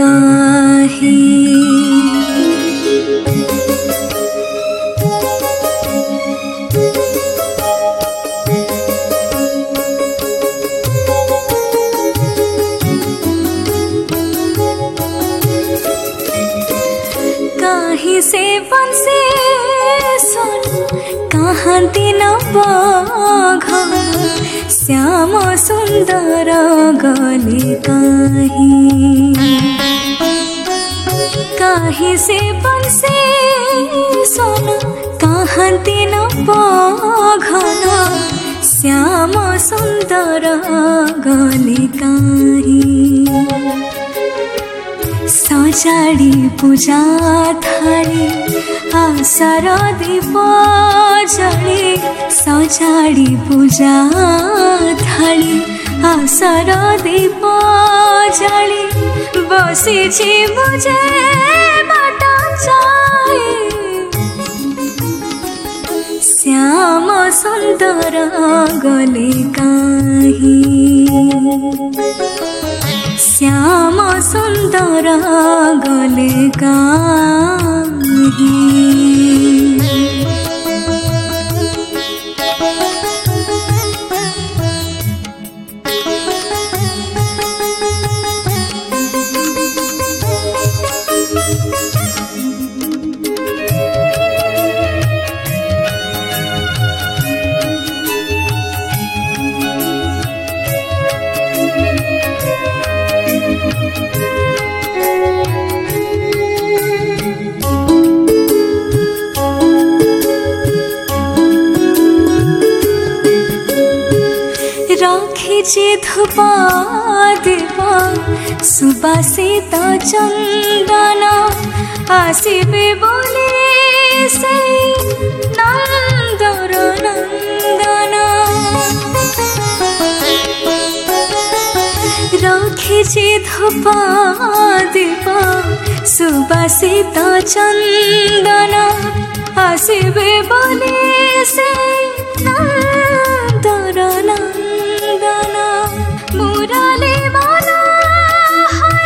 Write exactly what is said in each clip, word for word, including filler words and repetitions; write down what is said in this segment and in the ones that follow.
काहे। काहे से बंसे सुन कहाँ दिन बाघ, श्याम सुंदर गले काहे। काहे से बंसे सुन कहाँ दिन बाघ, श्याम सुंदर गले काहे। सजाडी पूजा थाली आशार दीप जले, सजाडी पूजा थाली आशार दीप जले, बसिछि मुझे बाट चाहे। श्याम सुंदर गले काहे, श्याम सुंदर गले काहे। रखिछि धूपा दीपा सुबासित चंदन, आसिबे बोले से नंदर नंदन। रखिछि धूपा दीपा सुबासित चंदन, आसिबे बोले से नंदर नंदन। मुरली मनोहर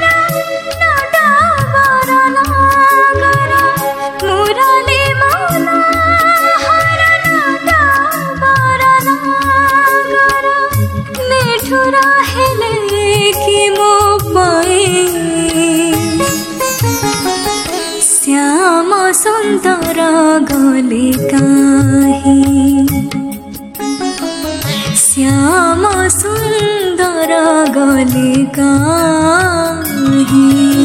नटवर नागर, मुरली मनोहर नटवर नागर। निठुर हेले कि मो पाए, श्याम सुंदर गले काहे। श्याम सुंदर गले काहे।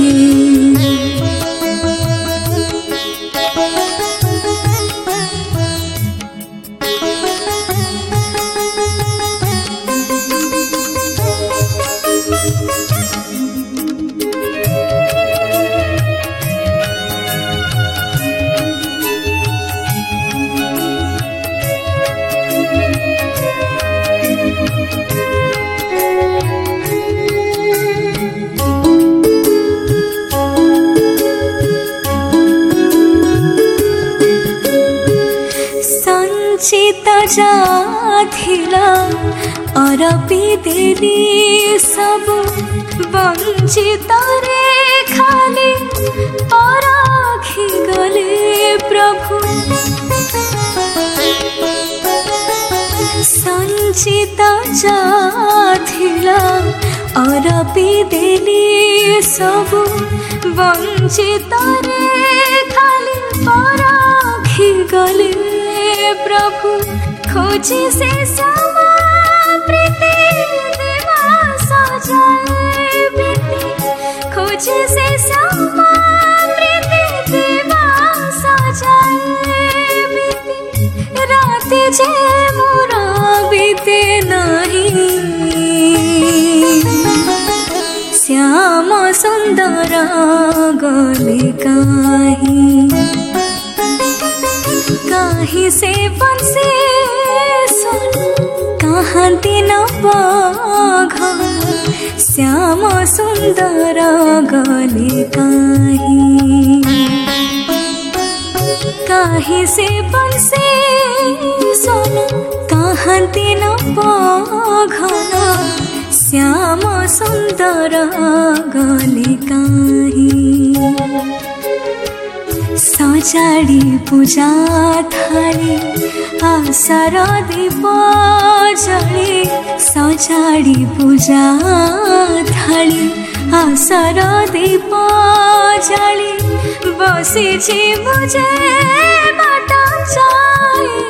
संचित जाथिला अरपी देली सब, वंचित रे खाली पराखी गले प्रभु। संचित जाथिला अरपी देली सब, वंचित रे खाली पराखी गले प्रभु। खोजी से श्यामा प्रीति देवा सजाए प्रीति, खोजी से श्यामा प्रीति देवा सजाए प्रीति। राति जे मोरा बीते नहीं, श्याम सुंदर गले काहे। काहे से बंसे सुन कहाँ दिन बाघ, श्याम सुंदर गले काहे। काहे से बंसे सुन कहाँ दिन बाघ, श्याम सुन्दर गले काहीँ सजाडी पूजा थाली आशार दीप जले सजाडी पूजा थाली आशार दीप जले बसिछि बुझे बाट चाहि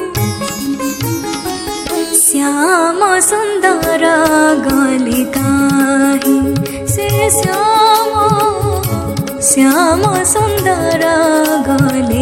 श्याम सुन्दर गले काहीँ से श्याम श्याम सुन्दर गले